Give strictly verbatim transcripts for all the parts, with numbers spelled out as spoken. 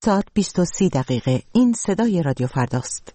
ساعت بیست و سی دقیقه. این صدای رادیو فرداست.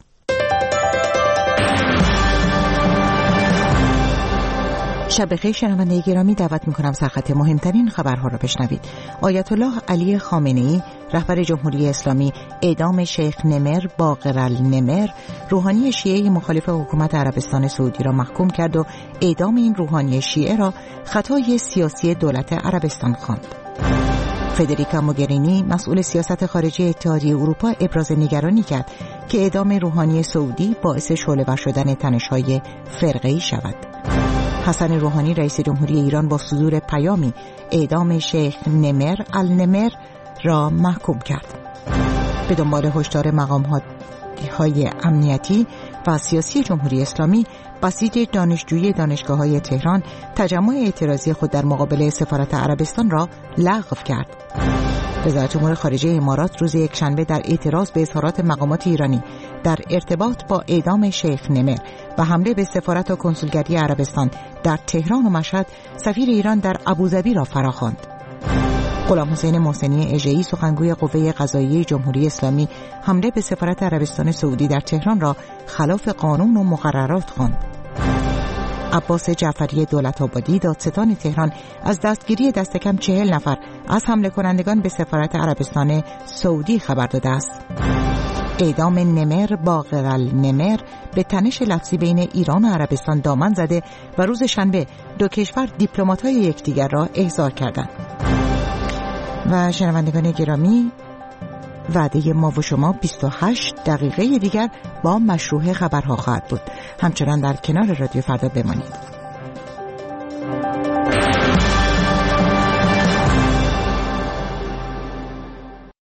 شب بخیر شنونده گرامی، دعوت می‌کنم سرخط مهمترین خبرها را بشنوید. آیت الله علی خامنه‌ای رهبر جمهوری اسلامی اعدام شیخ نمر باقر النمر، روحانی شیعه مخالف حکومت عربستان سعودی را محکوم کرد و اعدام این روحانی شیعه را خطای سیاسی دولت عربستان خواند. فدریکا موگرینی مسئول سیاست خارجی اتحادیه اروپا ابراز نگرانی کرد که اعدام روحانی سعودی باعث شعله‌ور شدن تنش‌های فرقه‌ای شود. حسن روحانی رئیس جمهوری ایران با صدور پیامی اعدام شیخ نمر النمر را محکوم کرد. به دنبال هشدار مقام‌های امنیتی و سیاسی جمهوری اسلامی، بسیج دانشجویی دانشگاه‌های تهران تجمع اعتراضی خود در مقابل سفارت عربستان را لغو کرد. وزارت امور خارجه امارات روز یکشنبه در اعتراض به اظهارات مقامات ایرانی در ارتباط با اعدام شیخ نمر و حمله به سفارت و کنسولگری عربستان در تهران و مشهد، سفیر ایران در ابوظبی را فراخواند. غلام حسین محسنی اژه‌ای سخنگوی قوه قضاییه جمهوری اسلامی حمله به سفارت عربستان سعودی در تهران را خلاف قانون و مقررات خواند. عباس جعفری دولت‌آبادی دادستان تهران از دستگیری دست کم چهل نفر از حمله کنندگان به سفارت عربستان سعودی خبر داده است. اعدام نمر باقر النمر به تنش لفظی بین ایران و عربستان دامن زده و روز شنبه دو کشور دیپلمات‌های یکدیگر را احضار کردند. و شنوندگان گرامی، وعده ما و شما بیست و هشت دقیقه دیگر با مشروع خبرها خواهد بود. همچنان در کنار رادیو فردا بمانید.